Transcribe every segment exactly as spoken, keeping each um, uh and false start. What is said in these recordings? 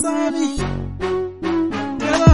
Sami. Tena.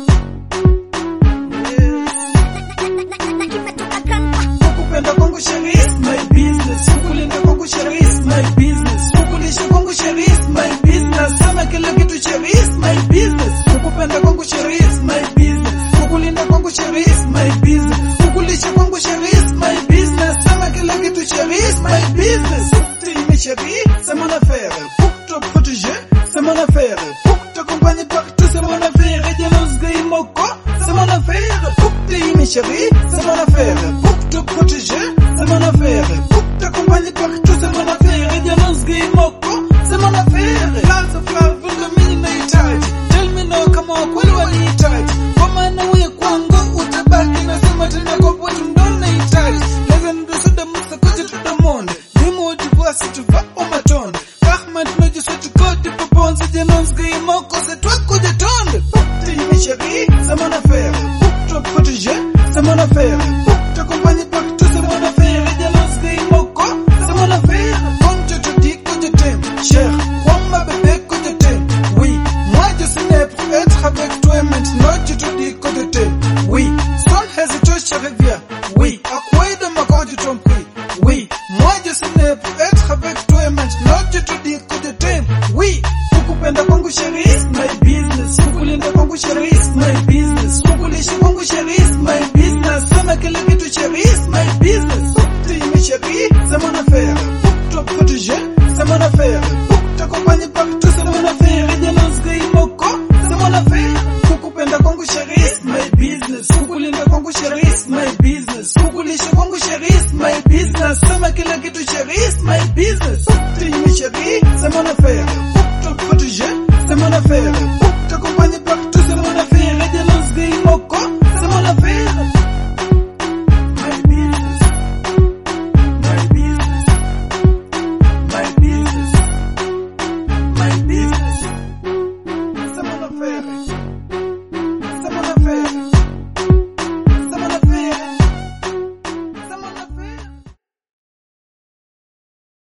Kukupenda kwangu sheri is my business. Kukulinda kwangu sheri is my business. Kukulisha kwangu sheri is my business. Sema kila kitu sheri is my business. Kukupenda kwangu sheri is my business. Kukulinda kwangu sheri is my business. Kukulisha kwangu sheri is my business. Sema kila kitu sheri is my business. T'aimer chérie, c'est mon affaire. Pour te protéger, c'est mon affaire. Pour t'accompagner partout, c'est mon affaire. Et dialogue gay moko, c'est mon affaire. Pour t'aimer chérie, c'est mon affaire. Pour te protéger, c'est mon affaire. Pour t'accompagner partout, c'est mon affaire. Et dialogue gay moko, c'est mon affaire. Lots of love, but the meaning they touch. Tell me now, come on, kweli walihitaji. Kwa maana wewe kwangu utabaki, nasema tena kwa kwetu ndo nahitaji. Leza ndosoda musa kuja tudamonde. Dimo divoisi tuva umatonde. Ahmed noji sweti kodi poponze. Janons gay moko se toi kuja tonde. Pour t'aimer chérie, c'est mon affaire. Pour te protéger, c'est mon affaire. Pour t'accompagner partout, c'est mon affaire. Et janons gay moko, c'est mon affaire. Comme je te dis que je t'aime, cher. Comme ma bébé que je t'aime. Oui, moi je suis né pour être avec toi et maintenant je te dis que je t'aime. Oui, sans hésiter chérie viens. Oui, à quoi de ma corps je t'en prie. Oui, moi je suis né pour être avec toi et maintenant je te dis que je t'aime. Oui, kukupenda kwangu chérie is my business. Kukulinda kwangu chérie is my business. Kukulisha kwangu chérie is my business. Sema kila kitu chérie is my business. Pour t'aimer chérie, c'est mon affaire. Pour te protéger, c'est mon affaire. Pour t'accompagner partout, c'est mon affaire. Et dialogue gay moko, c'est mon affaire. Kukupenda kwangu chérie is my business. Kukulinda kwangu chérie is my business. Kukulisha kwangu chérie is my business. Sema kila kitu chérie is my business. Pour t'aimer chérie, c'est mon affaire. Pour te protéger, c'est mon affaire.